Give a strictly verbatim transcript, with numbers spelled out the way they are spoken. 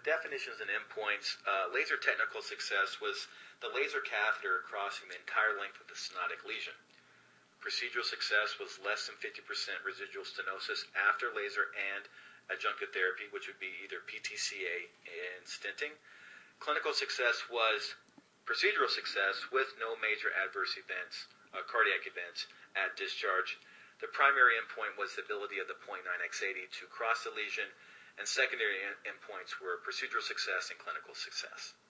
definitions and endpoints, uh, laser technical success was the laser catheter crossing the entire length of the stenotic lesion. Procedural success was less than fifty percent residual stenosis after laser and adjunctive therapy, which would be either P T C A and stenting. Clinical success was procedural success with no major adverse events, uh, cardiac events at discharge. The primary endpoint was the ability of the point nine x eighty to cross the lesion, and secondary endpoints were procedural success and clinical success.